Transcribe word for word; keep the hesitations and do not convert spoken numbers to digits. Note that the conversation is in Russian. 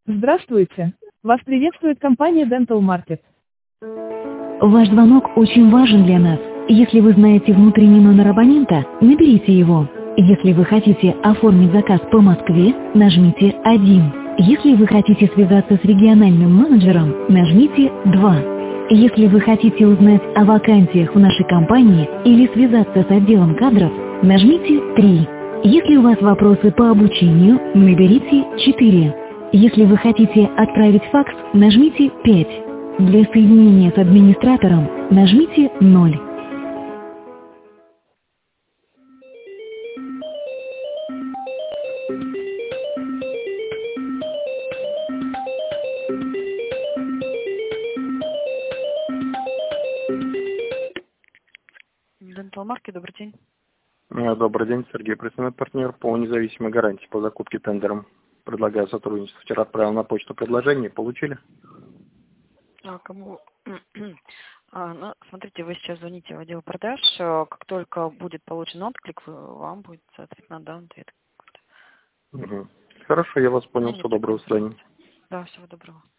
Здравствуйте! Вас приветствует компания Dental Market. Ваш звонок очень важен для нас. Если вы знаете внутренний номер абонента, наберите его. Если вы хотите оформить заказ по Москве, нажмите один. Если вы хотите связаться с региональным менеджером, нажмите два. Если вы хотите узнать о вакансиях в нашей компании или связаться с отделом кадров, нажмите три. Если у вас вопросы по обучению, наберите четыре. Если вы хотите отправить факс, нажмите пять. Для соединения с администратором нажмите ноль. Dental Market, добрый день. Э, Добрый день, Сергей, представляю партнер по независимой гарантии по закупке тендером. Предлагаю сотрудничество. Вчера отправил на почту предложение. Получили? А, кому? А, ну, смотрите, вы сейчас звоните в отдел продаж. а, Как только будет получен отклик, вы- вам будет, соответственно, дан ответ. Угу. Хорошо, я вас У меня понял. нет Всего такой доброго, до свидания. информации. Да, всего доброго.